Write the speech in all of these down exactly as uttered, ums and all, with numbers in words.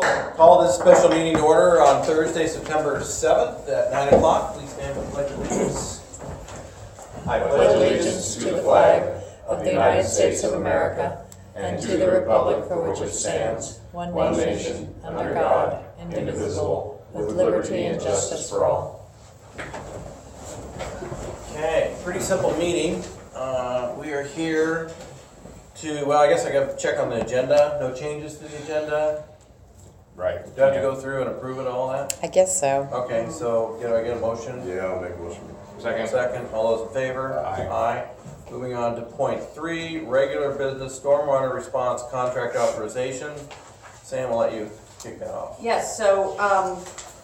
Call this special meeting to order on Thursday, September seventh at nine o'clock. Please stand for the pledge of allegiance. I pledge allegiance to the flag of the United States of America and to the republic for which it stands, one nation, under God, indivisible, with liberty and justice for all. Okay, pretty simple meeting. Uh, we are here to, well, I guess I got to check on the agenda. No changes to the agenda. Right. Do I have to go through and approve it, all that? I guess so. Okay, so do I get a motion? Yeah, I'll make a motion. Second. Second, all those in favor? Aye. Aye. Moving on to point three, regular business stormwater response contract authorization. Sam, I'll let you kick that off. Yes, so um,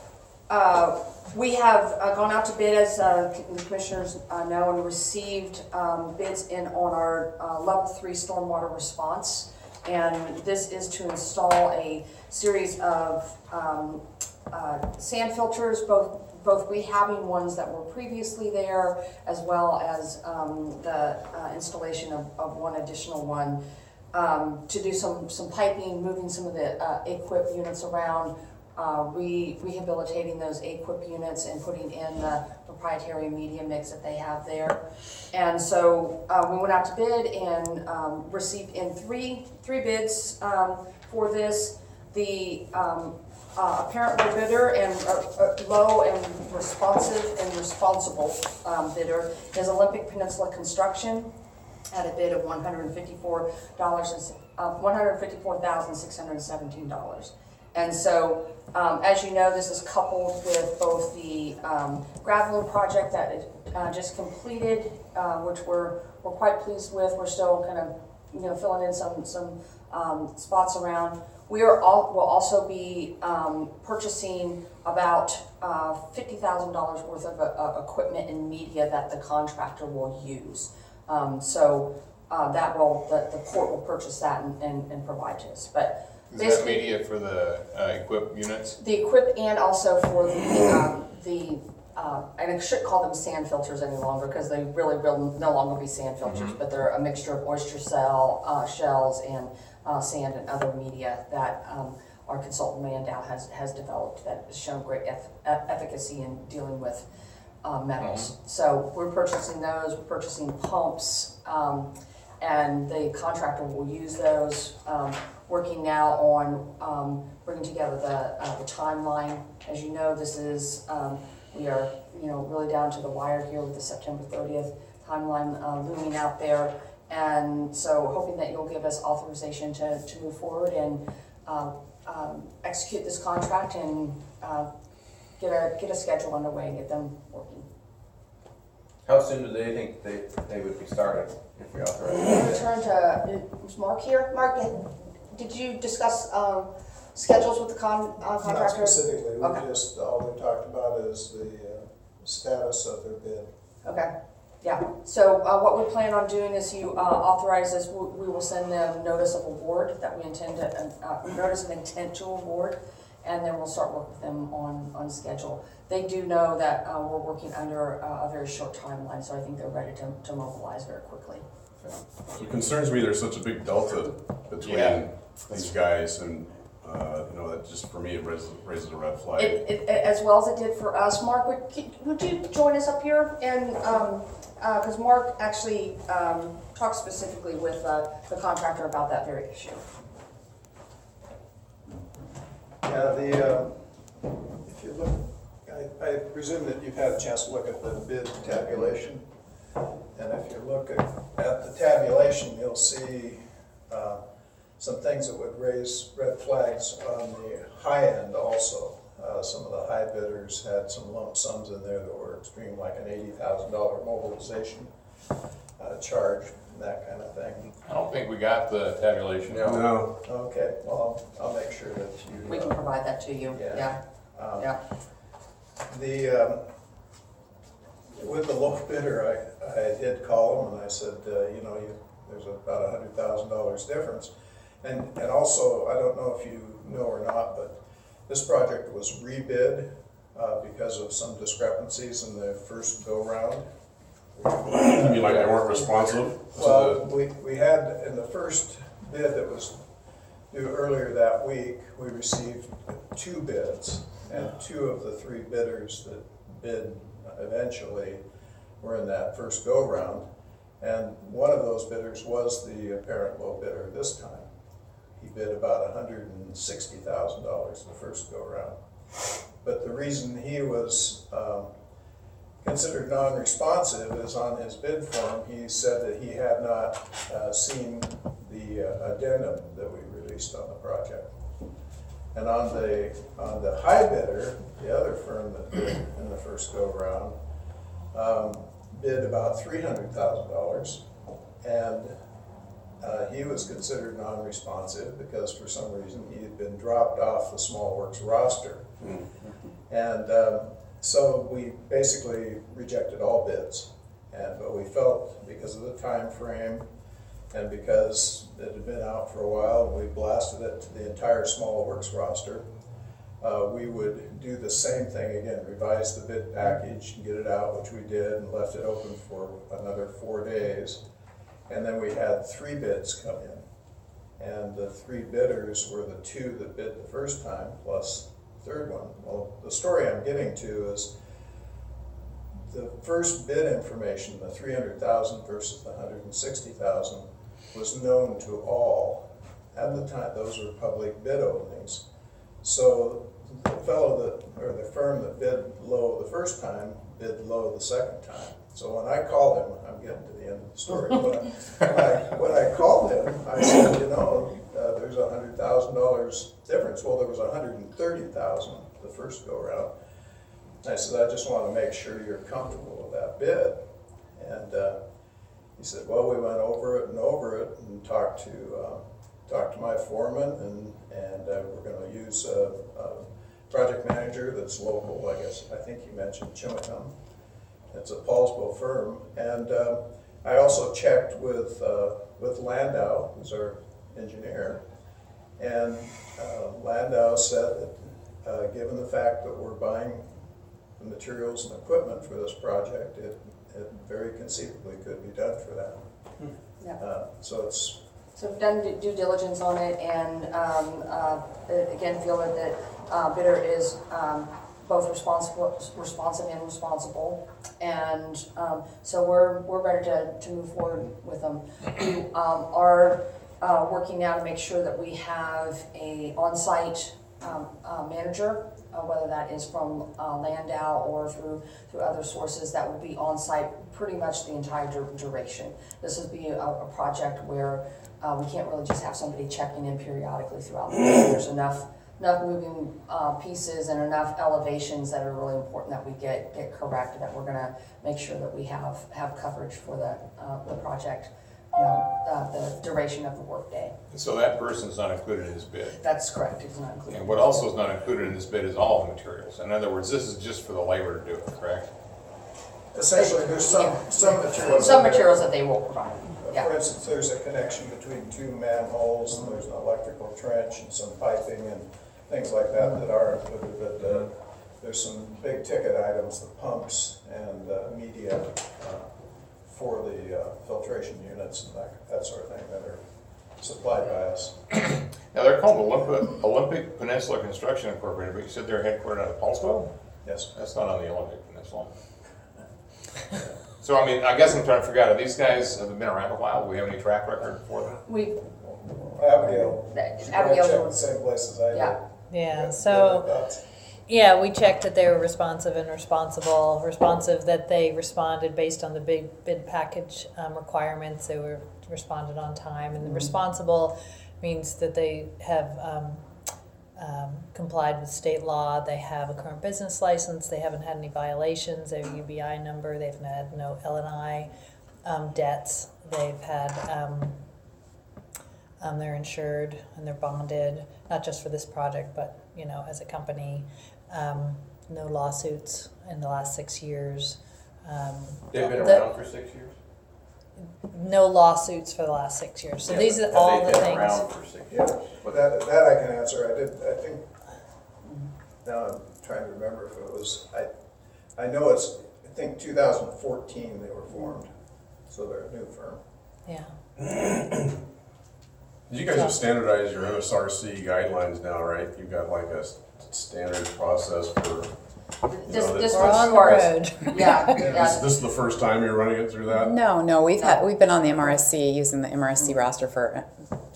uh, we have uh, gone out to bid, as uh, the commissioners uh, know, and received um, bids in on our uh, level three stormwater response. And this is to install a series of um, uh, sand filters, both both rehabbing ones that were previously there, as well as um, the uh, installation of, of one additional one um, to do some some piping, moving some of the uh, equip units around, uh, re rehabilitating those equip units and putting in the proprietary media mix that they have there. And so uh, we went out to bid and um, received in three three bids um, for this. The um, uh, apparent low bidder and uh, uh, low and responsive and responsible um, bidder is Olympic Peninsula Construction at a bid of one hundred fifty-four dollars and uh, one hundred fifty-four thousand six hundred seventeen dollars. And so, um, as you know, this is coupled with both the um, gravel project that is uh, just completed, uh, which we're we're quite pleased with. We're still kind of, you know, filling in some some um, spots around. We are all will also be um, purchasing about uh, fifty thousand dollars worth of uh, equipment and media that the contractor will use. Um, so uh, that will the, the port will purchase that and, and, and provide to us, but. Is that media for the uh, equip units? The equip and also for the, um, the uh, and I shouldn't call them sand filters any longer because they really will no longer be sand filters, mm-hmm. but they're a mixture of oyster cell, uh, shells, and uh, sand and other media that um, our consultant Mandow has, has developed that has shown great eff efficacy in dealing with uh, metals. Mm-hmm. So we're purchasing those, we're purchasing pumps, um, and the contractor will use those. Um, working now on um, bringing together the, uh, the timeline. As you know, this is, um, we are, you know, really down to the wire here with the September thirtieth timeline uh, looming out there. And so hoping that you'll give us authorization to, to move forward and uh, um, execute this contract and uh, get a, get a schedule underway and get them working. How soon do they think they, they would be starting if we authorize? Return to, is Mark here? Mark, did you discuss um, schedules with the con, uh, contractor? Not specifically, we okay. just, all we talked about is the uh, status of their bid. Okay, yeah. So uh, what we plan on doing is you uh, authorize this, we, we will send them notice of award that we intend to, uh, notice of intent to award, and then we'll start working with them on, on schedule. They do know that uh, we're working under uh, a very short timeline, so I think they're ready to, to mobilize very quickly. So it concerns me there's such a big delta between Yeah. these guys, and uh, you know, that just for me it raises, raises a red flag. It, it, as well as it did for us. Mark, would, would you join us up here? And because um, uh, Mark actually um, talked specifically with uh, the contractor about that very issue. Yeah, the, uh, if you look, I, I presume that you've had a chance to look at the bid tabulation. And if you look at, at the tabulation, you'll see uh, some things that would raise red flags on the high end also. Uh, some of the high bidders had some lump sums in there that were extreme, like an eighty thousand dollar mobilization uh, charge, and that kind of thing. I don't think we got the tabulation. No. No. Okay, well, I'll, I'll make sure that you... We can uh, provide that to you. Yeah. Yeah. Um, yeah. The, um, with the low bidder, I, I did call him and I said, uh, you know, you, there's about a hundred thousand dollars difference. And, and also, I don't know if you know or not, but this project was rebid uh, because of some discrepancies in the first go-round. You mean like they weren't responsive? Well, we, we had in the first bid that was do earlier that week, we received two bids, and two of the three bidders that bid eventually were in that first go-round. And one of those bidders was the apparent low bidder this time. He bid about one hundred sixty thousand dollars the first go-round. But the reason he was um, considered non-responsive is on his bid form, he said that he had not uh, seen the uh, addendum that we released on the project. And on the, on the high bidder, the other firm that bid in the first go-round, um, bid about three hundred thousand dollars, and uh, he was considered non-responsive because for some reason he had been dropped off the Small Works roster. Mm-hmm. And um, so we basically rejected all bids, and but we felt because of the time frame and because it had been out for a while and we blasted it to the entire Small Works roster, Uh, we would do the same thing again, revise the bid package and get it out, which we did, and left it open for another four days. And then we had three bids come in. And the three bidders were the two that bid the first time, plus the third one. Well, the story I'm getting to is the first bid information, the three hundred thousand versus the one hundred sixty thousand, was known to all. At the time, those were public bid openings. So the fellow that, or the firm that bid low the first time, bid low the second time. So when I called him, I'm getting to the end of the story. When I, when I, when I called him, I said, you know, uh, there's a one hundred thousand dollars difference. Well, there was one hundred thirty thousand dollars the first go round. I said, I just want to make sure you're comfortable with that bid. And uh, he said, well, we went over it and over it and talked to uh, talked to my foreman, and and uh, we're going to use a, a project manager that's local. I guess I think he mentioned Chimicum. It's a Paulsville firm, and uh, I also checked with uh, with Landau, who's our engineer, and uh, Landau said that uh, given the fact that we're buying the materials and equipment for this project, it it very conceivably could be done for that. Yeah. Uh, so it's. So we've done due diligence on it, and um, uh, again, feel that the uh, bidder is um, both responsible, responsive and responsible, and um, so we're we're ready to, to move forward with them. We um, are uh, working now to make sure that we have a on-site um, uh, manager, uh, whether that is from uh, Landau or through through other sources, that will be on-site pretty much the entire dur duration. This would be a, a project where Uh, we can't really just have somebody checking in periodically throughout the day. There's enough enough moving uh, pieces and enough elevations that are really important that we get get correct, that we're going to make sure that we have have coverage for the uh, the project, you know, uh, the duration of the workday. So that person's not included in this bid. That's correct. It's not included. And what also is not included in this bid is all the materials. In other words, this is just for the labor to do it, correct? Essentially, there's some, some materials. Some materials that they will provide. Yeah. For instance, there's a connection between two manholes, and there's an electrical trench and some piping and things like that that are included, but uh, there's some big ticket items, the pumps and uh, media uh, for the uh, filtration units and that, that sort of thing that are supplied by us. Now, they're called Olympic, Olympic Peninsula Construction Incorporated, but you said they're headquartered out of Paulsville? Yes. That's not on the Olympic Peninsula. So, I mean, I guess I'm trying to figure out, are these guys, have they been around a while? Do we have any track record for them? We Abigail. she Abigail. checked the same place as I did. Yeah. Yeah, Yeah, so, that's- yeah, we checked that they were responsive and responsible, responsive that they responded based on the big bid package um, requirements, they were responded on time, and the responsible means that they have um, um, complied with state law, they have a current business license, they haven't had any violations, they have a U B I number, they've had no L and I um, debts, they've had, um, um, they're insured and they're bonded, not just for this project, but, you know, as a company, um, no lawsuits in the last six years. Um, They've been the- around for six years? No lawsuits for the last six years, so Yeah, these but are have all they the been things. around for six Yeah, years? but that, that I can answer. I did, I think, now I'm trying to remember if it was, I, I know it's, I think two thousand fourteen they were formed, so they're a new firm. Yeah. You guys have standardized your M S R C guidelines now, right? You've got like a s- standard process for, This, know, this that- We're was on the yours. road. Yeah, is yeah. this the first time you're running it through that? Mm-hmm. No, no, we've had, No. we've been on the M R S C, using the M R S C roster for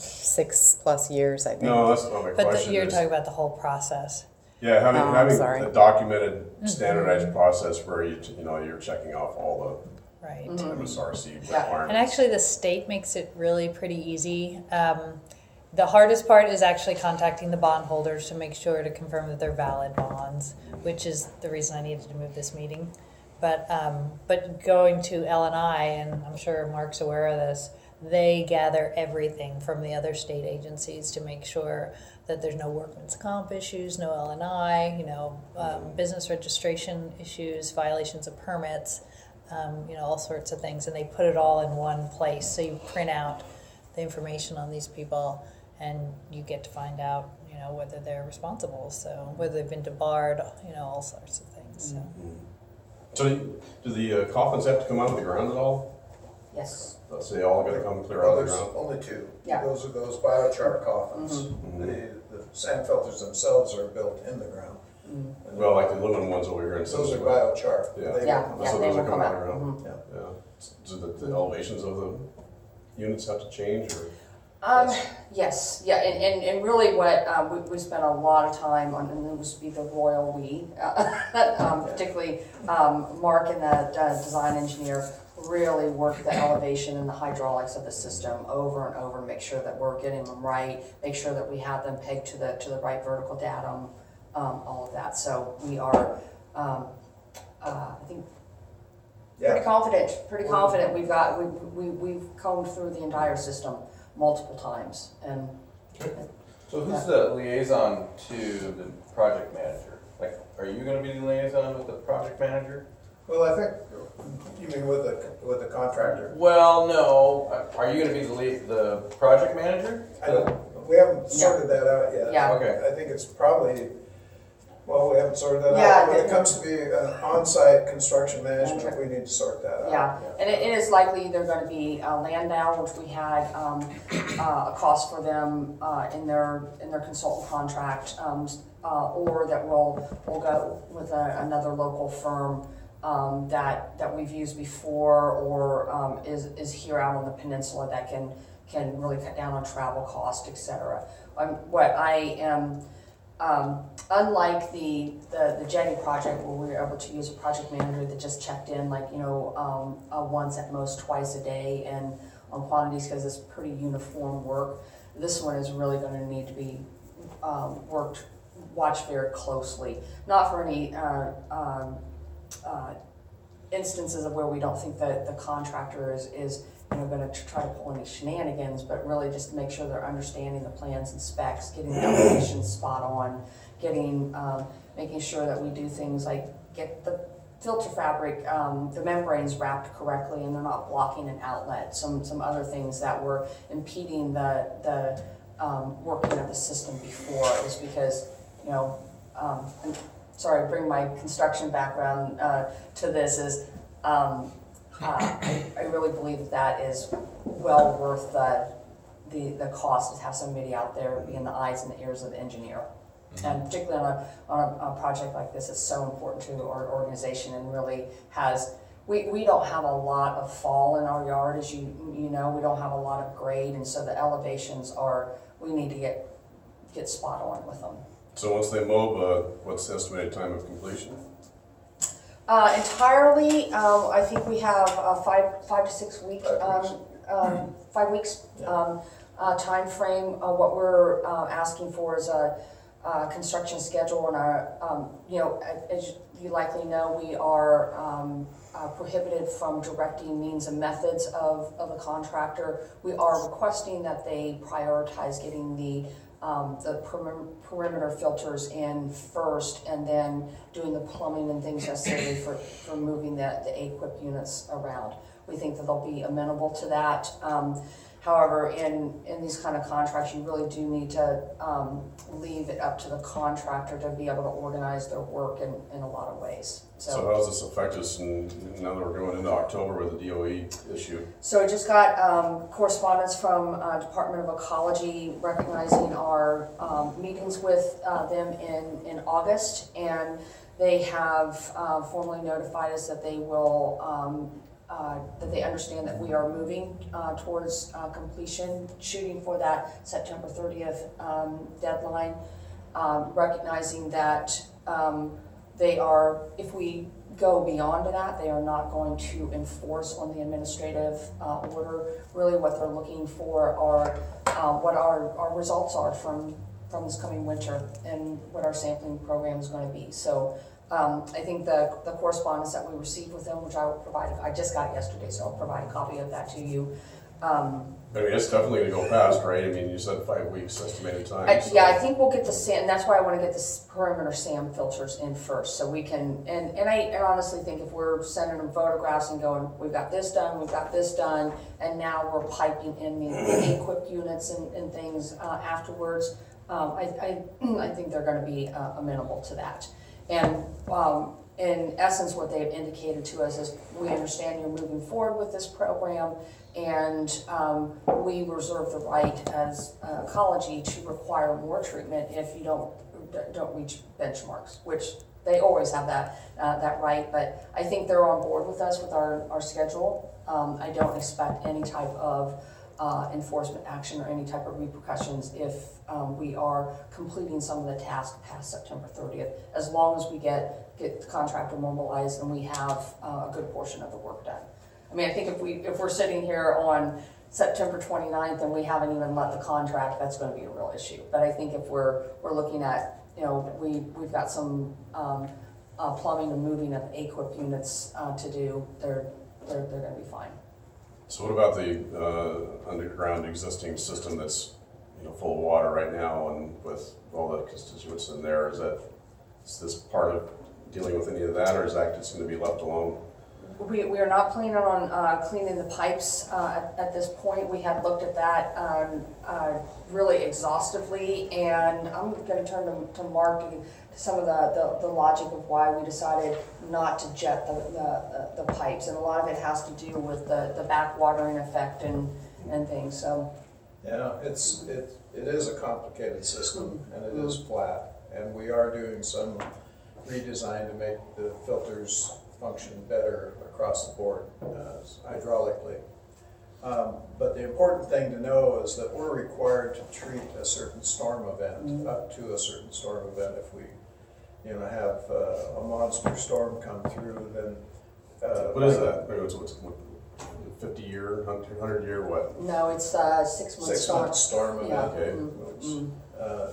six plus years, I think. No, that's not my But the, question. you're is- talking about the whole process. Yeah, having, Oh, I'm having sorry. a documented, standardized process where you, you know, you're checking off all Right. the M S R C Yeah. requirements. And actually, the state makes it really pretty easy. Um, the hardest part is actually contacting the bondholders to make sure to confirm that they're valid bonds, which is the reason I needed to move this meeting. But um, but going to L and I, and I'm sure Mark's aware of this, they gather everything from the other state agencies to make sure that there's no workman's comp issues, no L and I, you know, um, business registration issues, violations of permits, um, you know, all sorts of things. And they put it all in one place. So you print out the information on these people and you get to find out, you know, whether they're responsible. So whether they've been debarred, you know, all sorts of things. So. So you- do the uh, coffins have to come out of the ground at all? Yes. Let's say all gotta come clear Well, out of the there's ground? only two. Yeah. Those are those biochar coffins. Mm-hmm. The, the sand filters themselves are built in the ground. And Well, like the aluminum ones over here in Those are Simsbury. biochar. Yeah. They Yeah, don't- yeah, So they those will are come coming out. out of the ground? Mhm. Yeah. Yeah. So the, the elevations of the units have to change, or? Um, yes, yeah, and, and, and really what, um, we, we spent a lot of time on, and it was be the royal we, uh, um, particularly, um, Mark and the, uh, design engineer really worked the elevation and the hydraulics of the system over and over, make sure that we're getting them right, make sure that we have them pegged to the, to the right vertical datum, um, all of that, so we are, um, uh, I think, pretty Yeah, confident, pretty confident, we've got, we, we, we've combed through the entire system multiple times, and So who's the liaison to the project manager? Like, are you gonna be the liaison with the project manager? well, I think, you mean with the, with the contractor? Well, no, are you gonna be the lead, the project manager? I don't, we haven't sorted that out yet. Yeah. Okay. I think it's probably, well, we haven't sorted that Yeah, out. When it the- comes to be uh, on-site construction management, we need to sort that out. yeah, and it, it is likely either gonna be uh, Landau, which we had, um, uh, a cost for them, uh, in their, in their consultant contract, um, uh, or that we'll, we'll go with a, another local firm, um, that, that we've used before, or, um, is, is here out on the peninsula that can, can really cut down on travel cost, et cetera. Um, what I am, Um, unlike the, the, the jetty project where we were able to use a project manager that just checked in like, you know, um, uh, once at most twice a day and on quantities because it's pretty uniform work. This one is really gonna need to be, um, worked, watched very closely. Not for any, uh, um, uh, instances of where we don't think that the contractor is, is you know, gonna try to pull any shenanigans, but really just to make sure they're understanding the plans and specs, getting the elevations spot on, getting, um, making sure that we do things like get the filter fabric, um, the membranes wrapped correctly and they're not blocking an outlet, some, some other things that were impeding the, the, um, working of the system before is because, you know, um, I'm sorry, I bring my construction background, uh, to this is, um, Uh, I, I really believe that that is well worth the, the, the cost to have somebody out there being the eyes and the ears of the engineer. And particularly on a, on a, a project like this, it's so important to our organization and really has, we, we don't have a lot of fall in our yard, as you, you know, we don't have a lot of grade, and so the elevations are, we need to get, get spot on with them. So once they mow, uh, what's the estimated time of completion? Uh, entirely, um, I think we have a five, five to six week, Five um, weeks. um, five weeks, Yeah. um, uh, timeframe. Uh, what we're, uh, asking for is a, uh, construction schedule and a, um, you know, as you likely know, we are, um, uh, prohibited from directing means and methods of, of a contractor. We are requesting that they prioritize getting the, um, the perim- perimeter filters in first and then doing the plumbing and things necessary for, for moving the, the A-Quip units around. We think that they'll be amenable to that. Um, However, in, in these kind of contracts, you really do need to um, leave it up to the contractor to be able to organize their work in, in a lot of ways. So how does this affect us in, now that we're going into October with the D O E issue? So I just got um, correspondence from uh, Department of Ecology recognizing our um, meetings with uh, them in, in August, and they have uh, formally notified us that they will, um, uh, that they understand that we are moving uh, towards uh, completion, shooting for that September thirtieth um, deadline, um, recognizing that um, they are, if we go beyond that, they are not going to enforce on the administrative uh, order. Really what they're looking for are uh, what our, our results are from, from this coming winter and what our sampling program is going to be. So um, I think the, the correspondence that we received with them, which I will provide, I just got it yesterday, so I'll provide a copy of that to you. Um, I mean, it's definitely gonna go fast, right? I mean, you said five weeks estimated time. I, so- yeah, I think we'll get the SAM, and that's why I want to get the s- perimeter SAM filters in first, so we can, and, and I and honestly think if we're sending them photographs and going, we've got this done, we've got this done, and now we're piping in the, the equip units and, and things uh, afterwards, um, I, I, I think they're going to be uh, amenable to that. And um, in essence, what they've indicated to us is, we understand you're moving forward with this program, and um, we reserve the right as uh, ecology to require more treatment if you don't don't reach benchmarks, which they always have that uh, that right. But I think they're on board with us with our, our schedule. Um, I don't expect any type of uh, enforcement action or any type of repercussions if um, we are completing some of the tasks past September thirtieth, as long as we get, get the contractor mobilized and we have uh, a good portion of the work done. I mean, I think if we, if we're sitting here on September twenty-ninth and we haven't even let the contract, that's gonna be a real issue. But I think if we're, we're looking at, you know, we, we've got some um, uh, plumbing and moving of A Q I P units uh, to do, they're, they're, they're gonna be fine. So what about the uh, underground existing system that's, you know, full of water right now, and with all the constituents in there? Is that, is this part of dealing with any of that, or is that just gonna be left alone? We, we are not planning on uh, cleaning the pipes uh, at, at this point. We had looked at that um, uh, really exhaustively, and I'm going to turn to, to Mark and some of the, the, the logic of why we decided not to jet the, the, the, the pipes, and a lot of it has to do with the, the backwatering effect and, and things. So, Yeah, it's, it, it is a complicated system, and it is flat, and we are doing some redesign to make the filters function better across the board, uh, hydraulically. Um, but the important thing to know is that we're required to treat a certain storm event, mm-hmm. up to a certain storm event. If we, you know, have uh, a monster storm come through, then uh, what is that? What's, what's, what, fifty year, hundred year, what? no, it's uh, six months. Six month storm event. Yeah. Okay. Which, mm-hmm. uh,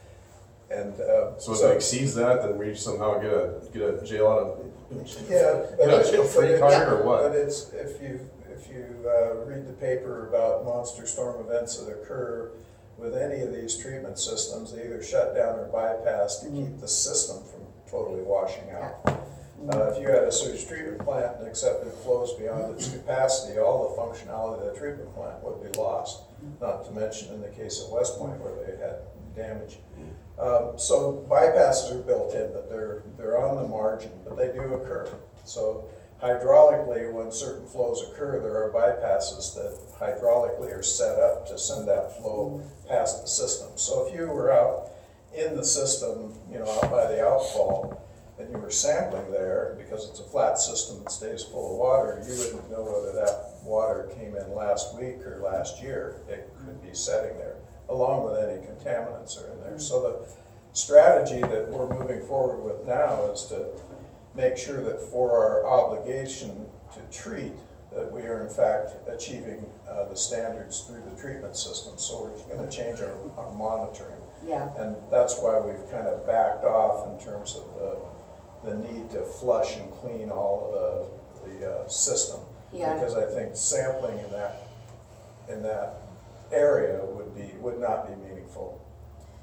and uh, so if it exceeds that, then we somehow get a get a jail out of yeah, but not it- jail free but card it- or what? But it's, if you, if you uh, read the paper about monster storm events that occur with any of these treatment systems, they either shut down or bypass to keep the system from totally washing out. Uh, if you had a sewage treatment plant and accepted flows beyond its capacity, all the functionality of the treatment plant would be lost. Not to mention in the case of West Point where they had damage. Um, so bypasses are built in, but they're they're on the margin, but they do occur. So hydraulically, when certain flows occur, there are bypasses that hydraulically are set up to send that flow past the system. So if you were out in the system, you know, out by the outfall, and you were sampling there, because it's a flat system that stays full of water, you wouldn't know whether that water came in last week or last year. It could be setting there, along with any contaminants are in there. So the strategy that we're moving forward with now is to make sure that for our obligation to treat, that we are in fact achieving uh, the standards through the treatment system. So we're going to change our, our monitoring. Yeah. And that's why we've kind of backed off in terms of the, the need to flush and clean all of the, the uh, system. Yeah. Because I think sampling in that, in that area would be would not be meaningful.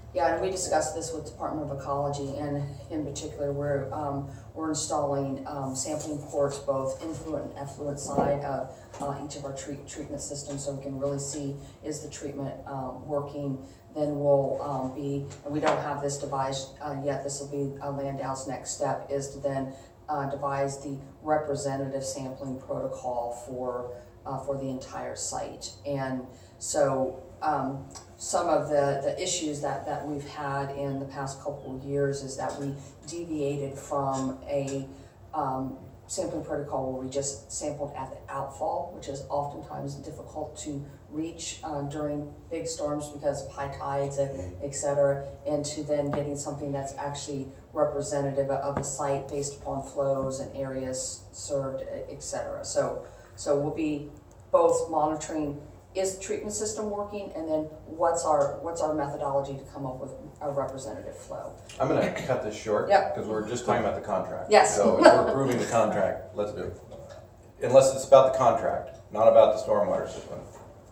Yeah, and we discussed this with Department of Ecology, and in particular, we're, um, we're installing, um, sampling ports, both influent and effluent side of, uh, each of our treat, treatment systems, so we can really see, is the treatment, um, working? Then we'll, um, be, and we don't have this devised, uh, yet, this will be, uh, Landau's next step, is to then, uh, devise the representative sampling protocol for, uh, for the entire site. And so, um, some of the, the issues that, that we've had in the past couple of years is that we deviated from a um, sampling protocol where we just sampled at the outfall, which is oftentimes difficult to reach uh, during big storms because of high tides, and et cetera, and to then getting something that's actually representative of the site based upon flows and areas served, et cetera. So, so we'll be both monitoring, is the treatment system working, and then what's our what's our methodology to come up with a representative flow? I'm gonna cut this short. Yep. Because we're just talking about the contract. Yes. So if we're approving the contract, let's do it. Unless it's about the contract, not about the stormwater system.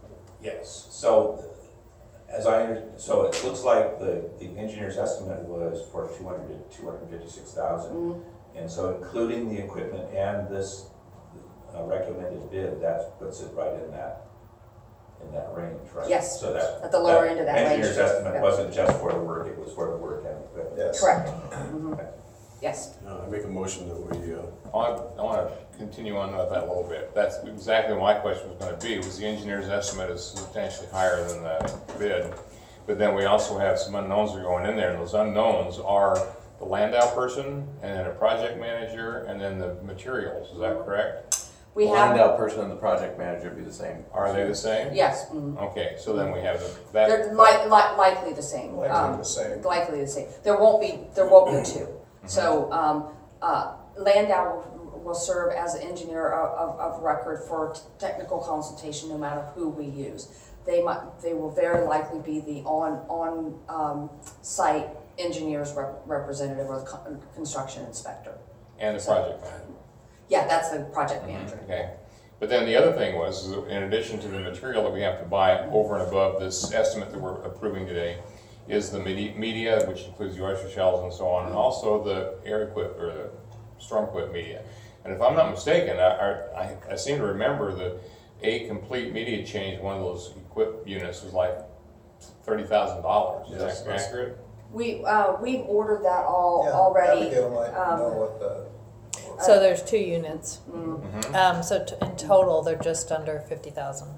Yes, so, as I, under- so it looks like the, the engineer's estimate was for two hundred to two hundred fifty-six thousand. Mm-hmm. And so including the equipment and this uh, recommended bid, that puts it right in that, in that range, right? Yes, So that. at the lower end of that range. Engineer's estimate Yeah. wasn't just for the work, it was for the work and equipment. Yes. Correct. Mhm. Yes. Uh, I make a motion that we, uh, I I want to continue on with that a little bit. That's exactly what my question was going to be, was the engineer's estimate is substantially higher than the bid. But then we also have some unknowns that are going in there, and those unknowns are the Landau person, and then a project manager, and then the materials, is that correct? We The have, Landau person and the project manager would be the same. Are they the same? yes, mhm. Okay, so then we have the- They're that, li- li- likely the same. Likely Um, the same. Likely the same. There won't be, there won't be two. So, um, uh, Landau will serve as an engineer of, of, of record for t- technical consultation, no matter who we use. They might, they will very likely be the on, on, um, site engineer's rep- representative or the con- construction inspector. and the project manager. Yeah, that's the project manager. Okay, but then the other thing was, is in addition to the material that we have to buy over and above this estimate that we're approving today, is the media, media, which includes the oyster shells and so on, and also the air equip, or the storm equip media. And if I'm not mistaken, I, I, I seem to remember that a complete media change, one of those equip units was like thirty thousand dollars. Is Yes, that that's- accurate? We, uh, we've ordered that all, Yeah, already. Abigail might um, know what the, So there's two units. Mm-hmm. Um, so t- in total, they're just under fifty thousand.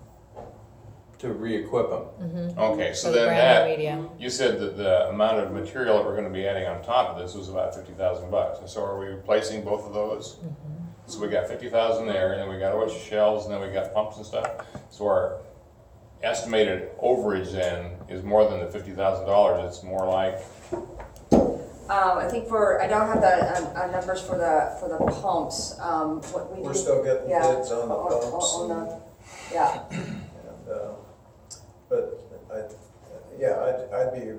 To re-equip them. Okay, so For the then brand that, new medium. you said that the amount of material that we're gonna be adding on top of this was about fifty thousand bucks, and so are we replacing both of those? So we got fifty thousand there, and then we got oyster shells, and then we got pumps and stuff, so our estimated overage then is more than the fifty thousand dollars, it's more like, Um, I think for, I don't have the, um, uh, numbers for the, for the pumps, um, what we do. we're still getting Yeah, bids on the on- on- pumps. on and- the- Yeah, And, uh, but I, yeah, I'd, I'd be,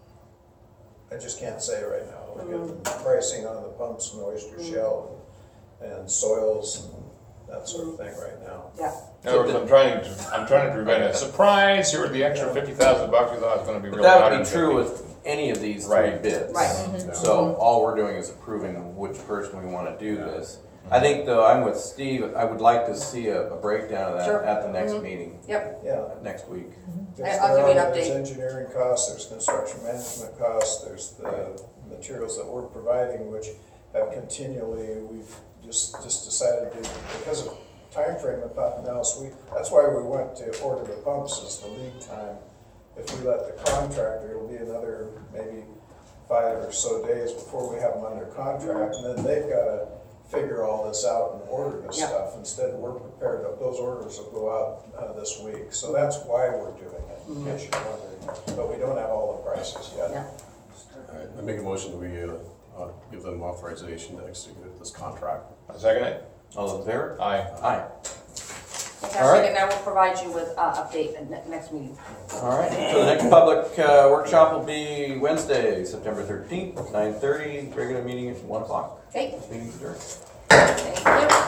I just can't say right now. We're getting pricing on the pumps and oyster shell and, and soils and that sort of thing right now. yeah. in other words, I'm trying to, I'm trying to prevent a surprise, here the extra fifty thousand bucks we thought was gonna be But really that one would be hundred true fifty. with any of these three Right. bids. Right. yeah. So all we're doing is approving which person we want to do this. I think though, I'm with Steve, I would like to see a, a breakdown of Sure. that at the next Mhm. meeting, Yep, Yeah. next week. Because I'll give you an there are- There's update. engineering costs, there's construction management costs, there's the materials that we're providing, which have continually, we've just, just decided to, because of time frame and nothing else, we, that's why we went to order the pumps, is the lead time. If we let the contractor, it'll be another maybe five or so days before we have them under contract, and then they've gotta figure all this out and order this Yeah. stuff. Instead, we're prepared, to- those orders will go out uh, this week, so that's why we're doing it, in case you're wondering. But we don't have all the prices yet. yeah. All right, I make a motion that we, uh, uh, give them authorization to execute this contract. Second it? All those in favor? Aye. Aye. Fantastic, and I will provide you with, uh, update at ne- next meeting. All right, so the next public uh, workshop will be Wednesday, September thirteenth, nine thirty, regular meeting at one o'clock. Okay, Meeting's adjourned. thank you.